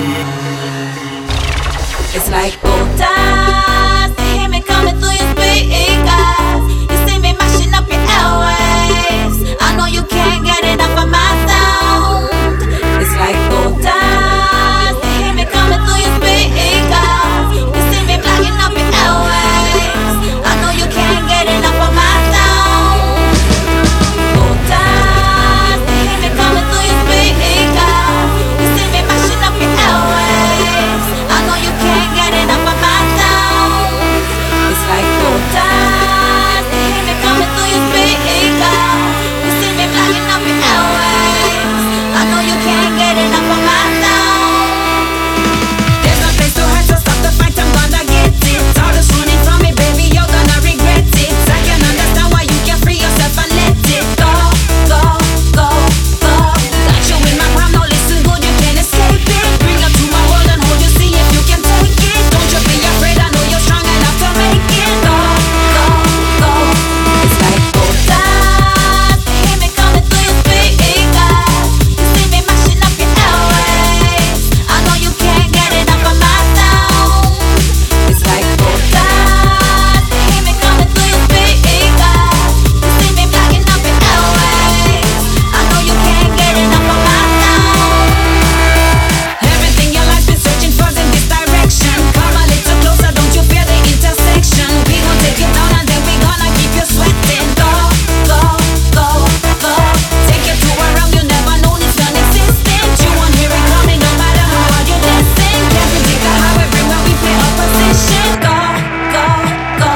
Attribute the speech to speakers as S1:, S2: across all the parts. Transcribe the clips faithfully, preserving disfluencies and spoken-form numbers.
S1: It's like gold dust. You hear me coming through your speakers. You see me mashing up your airwaves. I know you can't get enough of my sound. It's like gold dust. You hear me coming through your speakers. You see me blocking up your airwaves. I know you can't get enough of my sound. Gold dust. You hear me coming through your speakers. You see me mashing up your airwaves. I know you can't get enough of my sound. It's like gold dust. You hear me coming through your speakers. You see me blocking up your airwaves. I know you can't get enough of my sound. There's no place to hide, so stop the fight, I'm gonna get it. All this running from me, baby, you're gonna regret it. I can understand why you can't free yourself and let it go, go, go, go. Got you in my palm, now listen good, you can't escape it. Bring you to my world and hold you, see if you can take it. Don't you be afraid, I know you're strong enough to make it. Go, go, go. It's like gold dust. You hear me coming through your speakers. You see me mashing up your airwaves. I know you can't get enough of my sound. It's like gold dust. You hear me coming through your speakers. You see me blocking up your airwaves. I know you can't get enough of my sound. Everything your life's been searching for's in this direction. Come a little closer, don't you fear the intersection? We gon' take you down and then we gonna keep you sweating. Go, go, go, go. Take you to a realm you never known it's non-existent. You won't hear it coming no matter how hard you listen. Can't predict how everywhere we play our position. Go, go, go.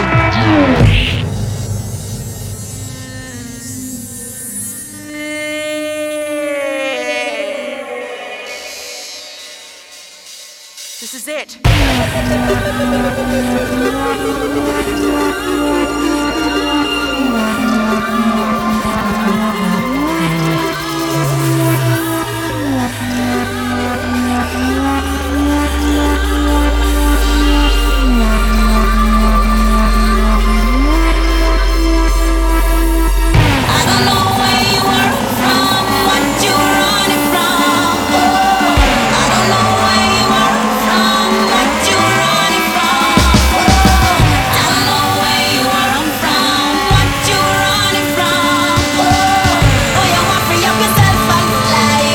S1: This is it. I don't know where you are from, what you're running from. I don't know where you are from, what you're running from. I don't know where you are from, what you're running from. Oh, you want free up yourself and fly.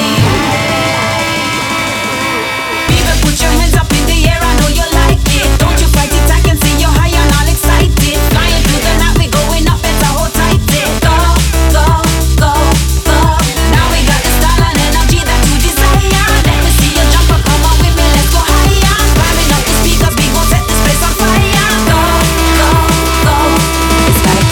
S1: People, put your hands up in the air, I know you like it. Don't you fight it, I can see you high and all excited. Flying through the night, we going up, better hold tight. Go, go, go, go. Now we got the style and energy that you desire. Let me see you jump up, come on with me, let's go higher. Climbing up the speakers, we gon' set this place on fire. Go, go, go. It's like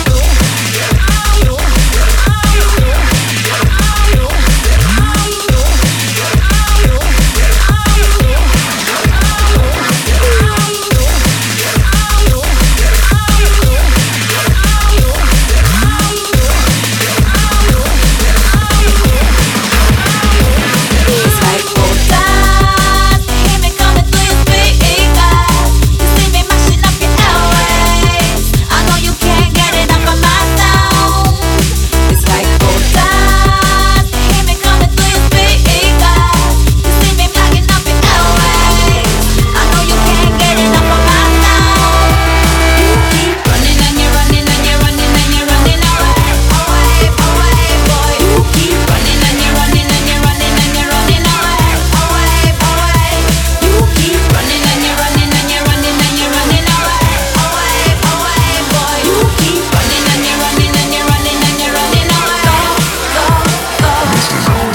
S1: It's like gold dust. You hear me coming through your speakers. You see me mashing up your airwaves. I know you can't get enough of my sound. It's like gold dust. You hear me coming through your speakers. You see me blocking up your airwaves. I know you can't get enough of my sound. You keep running and you're running and you're running and you're running away, away, away, boy. You keep running and you're running and you're running and you're running away, away, away. You keep running and you're running and you're running and you're running away, away, away, boy. You keep running and you're running and you're running and you're running away. Go, go, go.
S2: This is gold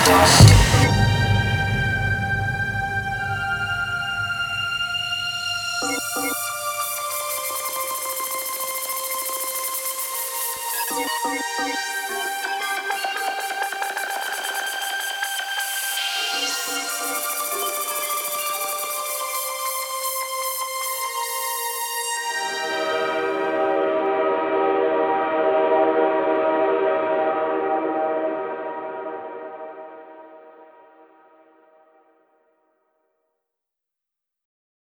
S2: dust.